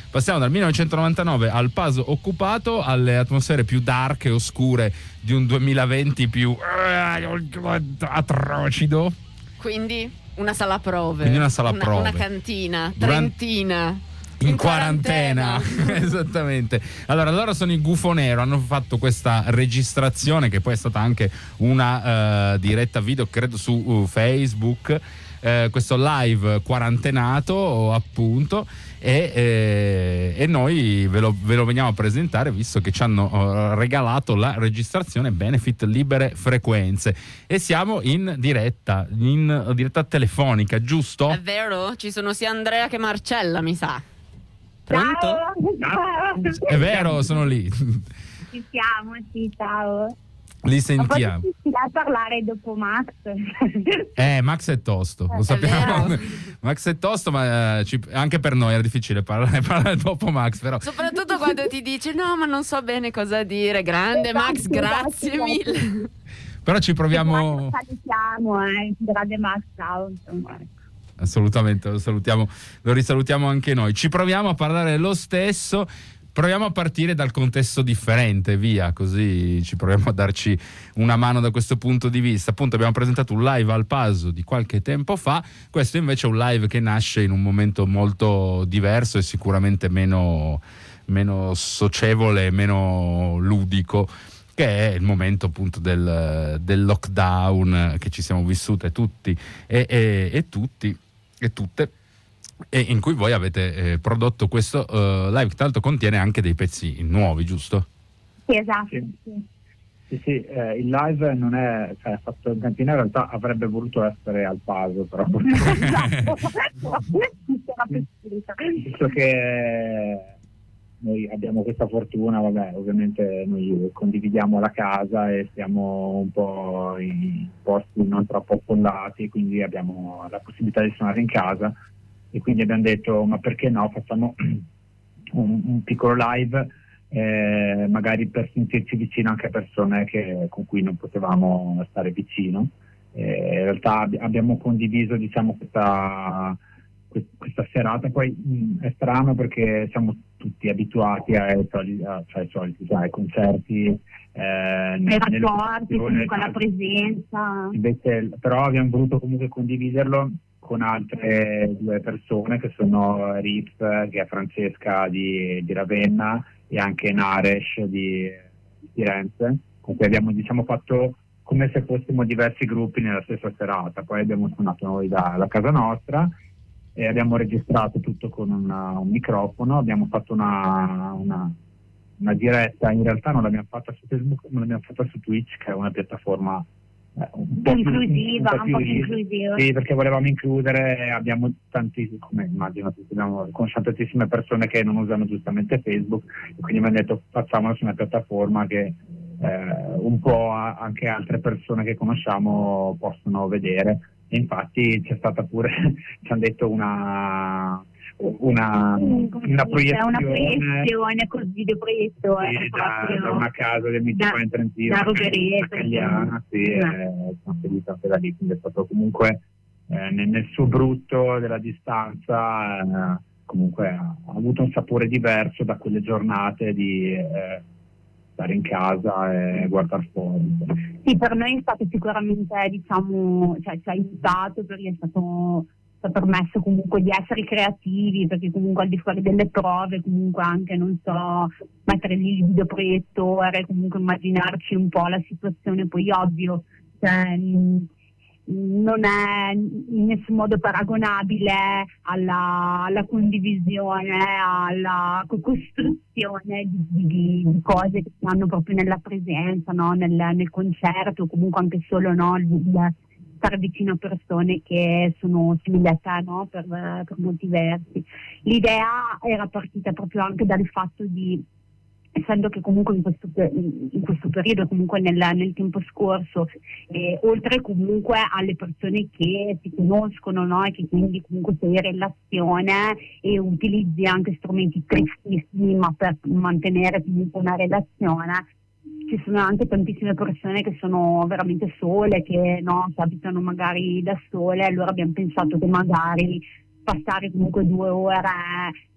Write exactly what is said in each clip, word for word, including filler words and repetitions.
passiamo dal millenovecentonovantanove al Paso occupato alle atmosfere più dark e oscure di un duemilaventi più uh, atrocido. Quindi una sala prove. Quindi una sala una, prove. Una cantina, Durante... trentina. In, in quarantena, quarantena. Esattamente. Allora loro sono i Gufo Nero, hanno fatto questa registrazione che poi è stata anche una uh, diretta video credo su uh, Facebook, uh, questo live quarantenato appunto e, eh, e noi ve lo, ve lo veniamo a presentare visto che ci hanno uh, regalato la registrazione Benefit Libere Frequenze e siamo in diretta, in diretta telefonica, giusto? È vero? Ci sono sia Andrea che Marcella, mi sa. Pronto? Ciao. È vero, sono lì. Ci siamo, sì, ciao. Li sentiamo. Un po' difficile a parlare dopo Max. Eh, Max è tosto, lo è sappiamo. vero. Max è tosto, ma eh, ci, anche per noi era difficile parlare, parlare dopo Max, però. Soprattutto quando ti dice no, ma non so bene cosa dire. Grande Max, grazie mille. Però ci proviamo. Salutiamo, eh. Grande Max, ciao. Insomma. Assolutamente, lo salutiamo, lo risalutiamo anche noi. Ci proviamo a parlare lo stesso. Proviamo a partire dal contesto differente, via, così ci proviamo a darci una mano da questo punto di vista. Appunto abbiamo presentato un live al Paso di qualche tempo fa, questo invece è un live che nasce in un momento molto diverso e sicuramente meno, meno socievole, meno ludico, che è il momento appunto del, del lockdown che ci siamo vissute tutti e, e, e tutti e tutte, e in cui voi avete eh, prodotto questo uh, live che tra l'altro contiene anche dei pezzi nuovi, giusto? Sì, esatto. Sì, sì, sì, sì eh, il live non è, cioè, fatto in cantina, in realtà avrebbe voluto essere al Paso, però visto che noi abbiamo questa fortuna, vabbè, ovviamente noi condividiamo la casa e siamo un po' in posti non troppo affollati, quindi abbiamo la possibilità di suonare in casa. E quindi abbiamo detto ma perché no, facciamo un, un piccolo live eh, magari per sentirci vicino anche a persone che, con cui non potevamo stare vicino. Eh, in realtà ab- abbiamo condiviso diciamo questa, questa serata, poi mh, è strano perché siamo tutti abituati ai soliti, a, cioè, ai, soliti cioè, ai concerti, eh, ai rapporti, comunque alla presenza. Invece, però abbiamo voluto comunque condividerlo con altre due persone che sono Riff, che è Francesca di, di Ravenna, e anche Naresh di, di Firenze, con cui abbiamo diciamo fatto come se fossimo diversi gruppi nella stessa serata. Poi abbiamo suonato noi da, da casa nostra e abbiamo registrato tutto con una, un microfono, abbiamo fatto una, una, una diretta, in realtà non l'abbiamo fatta su Facebook, ma l'abbiamo fatta su Twitch, che è una piattaforma un po' inclusiva, più, un po' più inclusiva. Sì, perché volevamo includere, abbiamo tanti, come immagino tutti, abbiamo conosciuto tantissime persone che non usano giustamente Facebook, e quindi mi hanno detto facciamolo su una piattaforma che eh, un po' anche altre persone che conosciamo possono vedere. E infatti c'è stata pure, ci hanno detto una una, una proiezione, una proiezione col video proiettore, sì, da, da una casa del Mitico in Trentino, da Rovereto, Cagliana, sì, sì. Eh, sono seguito anche da lì, quindi è stato comunque eh, nel, nel suo brutto della distanza, eh, comunque ha, ha avuto un sapore diverso da quelle giornate di eh, stare in casa e guardare fuori. Sì, per noi è stato sicuramente, diciamo, cioè ci ha aiutato perché è stato ci ha permesso comunque di essere creativi, perché comunque al di fuori delle prove, comunque anche, non so, mettere lì il videoproiettore, comunque immaginarci un po' la situazione, poi ovvio, cioè, non è in nessun modo paragonabile alla, alla condivisione, alla costruzione di, di, di cose che si hanno proprio nella presenza, no? nel, nel concerto, comunque anche solo no? il, il, stare vicino a persone che sono simili a te, no? per, per molti versi. L'idea era partita proprio anche dal fatto di, essendo che comunque in questo, in questo periodo, comunque nel, nel tempo scorso, eh, oltre comunque alle persone che si conoscono, no? e che quindi comunque sei in relazione e utilizzi anche strumenti tristissimi ma per mantenere comunque una relazione, ci sono anche tantissime persone che sono veramente sole, che no, che abitano magari da sole, allora abbiamo pensato che magari passare comunque due ore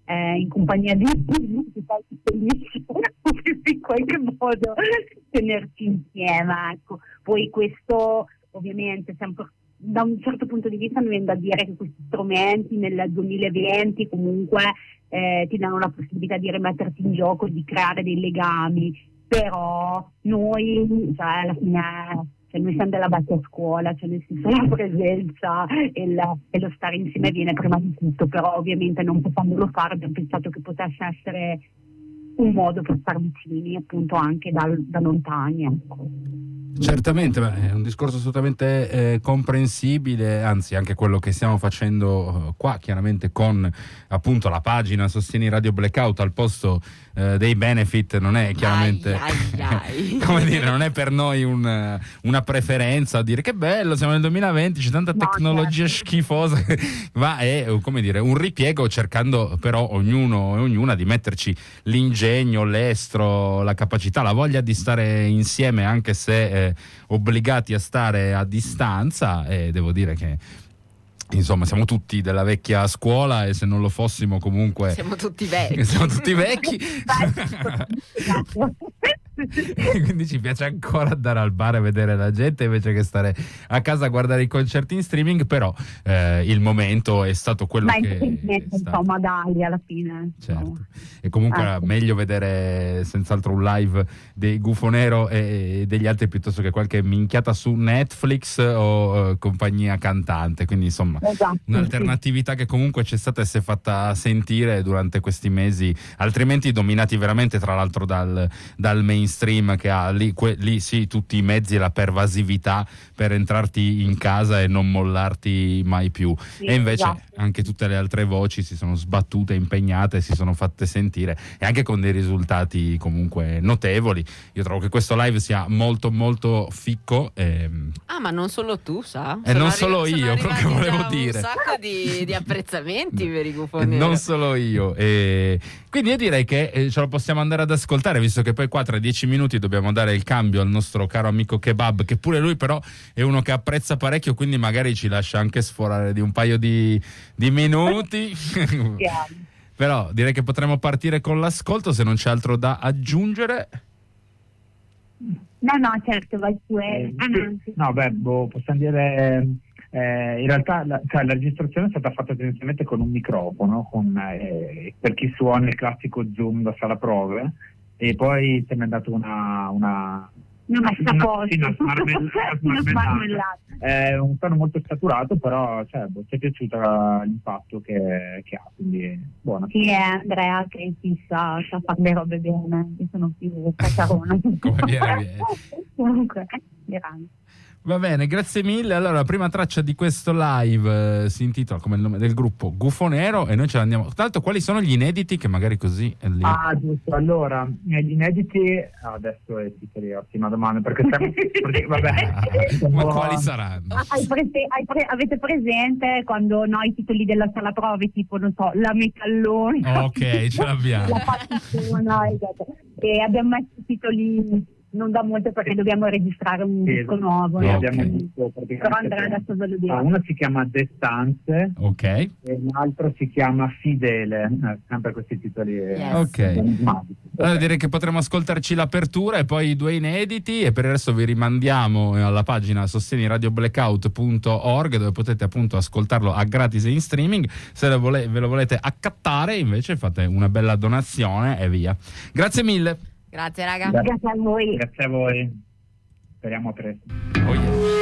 eh, in compagnia di tutti, bellissimo, in qualche modo tenerci insieme, ecco. Poi questo ovviamente sempre da un certo punto di vista mi viene da dire che questi strumenti nel duemilaventi comunque eh, ti danno la possibilità di rimetterti in gioco, di creare dei legami, però noi, cioè, alla fine, cioè, noi siamo della vecchia scuola, cioè nel senso la presenza e, la, e lo stare insieme viene prima di tutto, però ovviamente non potendolo fare abbiamo pensato che potesse essere un modo per star vicini appunto anche da, da lontani, ecco. Certamente, ma è un discorso assolutamente eh, comprensibile, anzi anche quello che stiamo facendo eh, qua, chiaramente con appunto la pagina Sostieni Radio Blackout al posto eh, dei benefit, non è chiaramente ai, ai, ai. come dire, non è per noi un, una preferenza a dire che bello, siamo nel duemilaventi, c'è tanta tecnologia schifosa, ma è come dire un ripiego, cercando però ognuno e ognuna di metterci l'ingegno, l'estro, la capacità, la voglia di stare insieme anche se eh, obbligati a stare a distanza, e devo dire che insomma siamo tutti della vecchia scuola e se non lo fossimo comunque siamo tutti vecchi siamo tutti vecchi quindi ci piace ancora andare al bar e vedere la gente invece che stare a casa a guardare i concerti in streaming, però eh, il momento è stato quello ma che è stato. Insomma dai, alla fine certo. E comunque era ecco. meglio vedere senz'altro un live dei Gufonero e degli altri piuttosto che qualche minchiata su Netflix o uh, compagnia cantante, quindi insomma esatto, un'alternatività sì. che comunque c'è stata e si è fatta sentire durante questi mesi, altrimenti dominati veramente tra l'altro dal, dal mainstream che ha lì, que, lì sì tutti i mezzi e la pervasività per entrarti in casa e non mollarti mai più, Sì, e invece esatto. anche tutte le altre voci si sono sbattute, impegnate, si sono fatte sentire e anche con dei risultati comunque notevoli. Io trovo che questo live sia molto molto ficco e... ah ma non solo tu, sa? E non solo io, quello che volevo dire. Un sacco di, di apprezzamenti per i E Gufonero. non solo io, e quindi io direi che eh, ce lo possiamo andare ad ascoltare, visto che poi qua tra dieci minuti dobbiamo dare il cambio al nostro caro amico Kebab, che pure lui però è uno che apprezza parecchio, quindi magari ci lascia anche sforare di un paio di, di minuti. Però direi che potremmo partire con l'ascolto, se non c'è altro da aggiungere. No, no, certo, vai tu. Eh, Eh, no, beh, boh, possiamo dire, eh, in realtà la, cioè, la registrazione è stata fatta tendenzialmente con un microfono, con, eh, per chi suona il classico Zoom da sala prove, e poi se ne è dato una... una una messa a posto. Sì, una smarmellata. Una smarmellata. È un tono molto saturato, però cioè, boh, ci è piaciuto l'impatto che, che ha, quindi buona. Sì, è Andrea che si sa, sa fare le robe bene, io sono più cacciarona. Come viene, viene. Comunque, grande. Va bene, grazie mille. Allora, la prima traccia di questo live eh, si intitola come il nome del gruppo Gufonero e noi ce l'andiamo. Tra l'altro, quali sono gli inediti che magari così è lì? Ah, giusto. Allora, gli inediti ah, adesso è sì, ottima domanda perché stiamo perché, vabbè. Ma quali saranno? Hai prese- hai pre- avete presente quando no, i titoli della sala prove, tipo, non so, la metallona. Ok, ce l'abbiamo. La pattona, esatto. E abbiamo messo i titoli non da molto perché dobbiamo registrare un Sì, disco nuovo. ok. no? Abbiamo visto praticamente Però Andrea adesso ve lo dirò. ah, uno si chiama Destanze Ok, e l'altro si chiama Fidele, eh, sempre questi titoli eh, Yes. ok. enigmatici. Allora direi che potremo ascoltarci l'apertura e poi i due inediti, e per il resto vi rimandiamo alla pagina sostieni radio blackout punto org dove potete appunto ascoltarlo a gratis in streaming. Se lo vole- ve lo volete accattare invece fate una bella donazione e via. Grazie mille. Grazie raga. Grazie a voi. Grazie a voi, speriamo a presto. Oh yeah.